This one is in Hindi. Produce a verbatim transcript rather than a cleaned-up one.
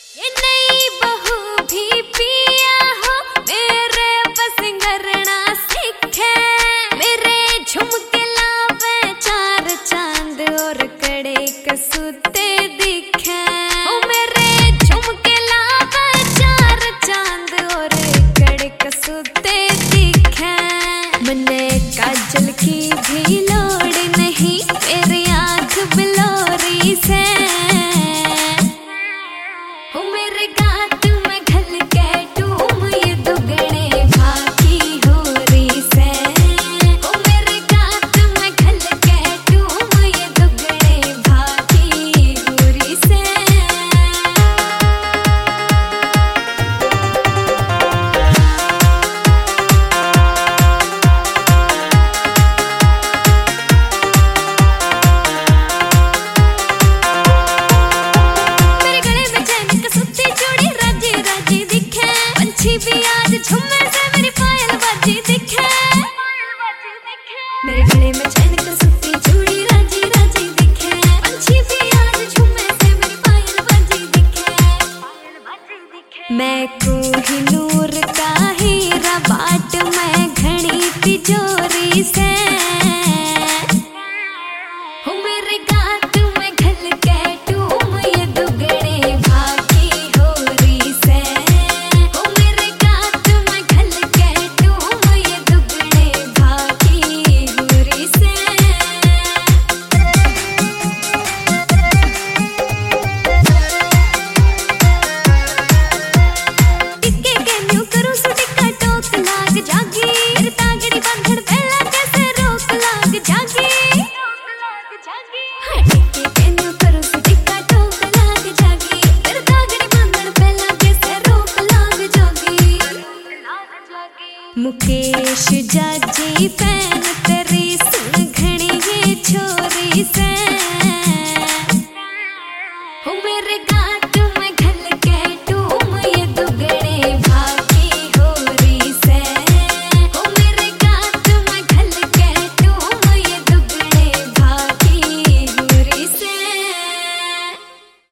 ये नई बहू भी पिया हो मेरे बस करना सीखे, मेरे झुमके लावे चार चांद और कड़े कसूते दिखे। ओ मेरे झुमके लावे चार चांद और कड़े कसूते दिखे। मने काजल की भी लोड़ नहीं मेरी आंख बिलोरी से। ओ मेरे गात में घल के टूम ये दुगने भागी हो रही से। ओ मेरे गात में घल के टूम ये दुगने भागी हो रही से। भी आज झुम्मे से मेरी पायल बाजी दिखे। मेरे गले में चैन का सुत्ती चूड़ी राजी राजी दिखे। पंछी भी आज झुम्मे से मेरी पायल बाजी दिखे। मैं कोहिनूर का हीरा बाट में घड़ी तिजोरी से। हो मेरे गात में घल के टूम ये दुगने भागी हो रही से। मुकेश जाजी पैन तेरी सुन घणी ये छोरी से। हो मेरे